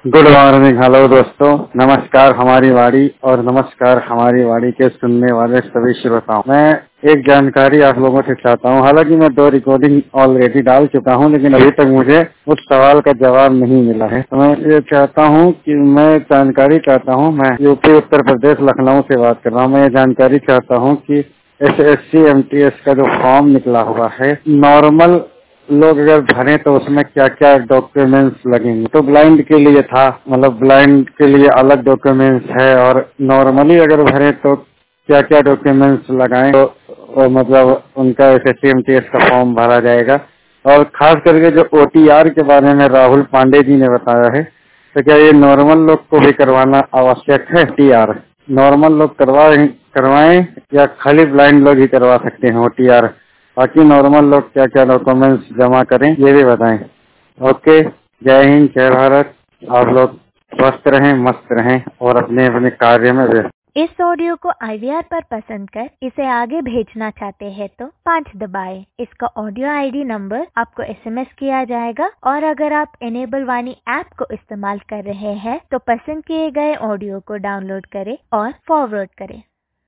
Good morning. Hello दोस्तों, नमस्कार हमारी वाणी और नमस्कार हमारी वाणी के सुनने वाले सभी श्रोताओं। मैं एक जानकारी आप लोगों से चाहता हूं। हालांकि मैं 2 रिकॉर्डिंग ऑलरेडी डाल चुका हूं, लेकिन अभी तक मुझे उस सवाल का जवाब नहीं मिला है। तो मैं ये चाहता हूं कि मैं जानकारी चाहता हूं। मैं यूपी उत्तर प्रदेश लखनऊ से बात कर रहा हूं। मैं ये जानकारी चाहता हूं कि SSC MTS का जो फॉर्म निकला हुआ है, नॉर्मल लोग अगर भरें तो उसमें क्या क्या डॉक्यूमेंट्स लगेंगे। तो ब्लाइंड के लिए था, मतलब ब्लाइंड के लिए अलग डॉक्यूमेंट्स है, और नॉर्मली अगर भरें तो क्या क्या डॉक्यूमेंट्स लगाएं तो मतलब उनका SSC MTS का फॉर्म भरा जाएगा। और खास करके जो OTR के बारे में राहुल पांडे जी ने बताया है, तो क्या ये नॉर्मल लोग को भी करवाना आवश्यक है? OTR नॉर्मल लोग करवाएं या खाली ब्लाइंड लोग ही करवा सकते हैं OTR? बाकी नॉर्मल लोग क्या क्या डॉक्यूमेंट्स जमा करें ये भी बताएं। ओके, जय हिंद, जय भारत। आप लोग स्वस्थ रहें, मस्त रहें और अपने अपने कार्य में व्यस्त। इस ऑडियो को IVR पर पसंद कर इसे आगे भेजना चाहते हैं तो 5 दबाएं। इसका ऑडियो ID नंबर आपको SMS किया जाएगा, और अगर आप इनेबल वाणी ऐप को इस्तेमाल कर रहे हैं तो पसंद किए गए ऑडियो को डाउनलोड करें और फॉरवर्ड करें।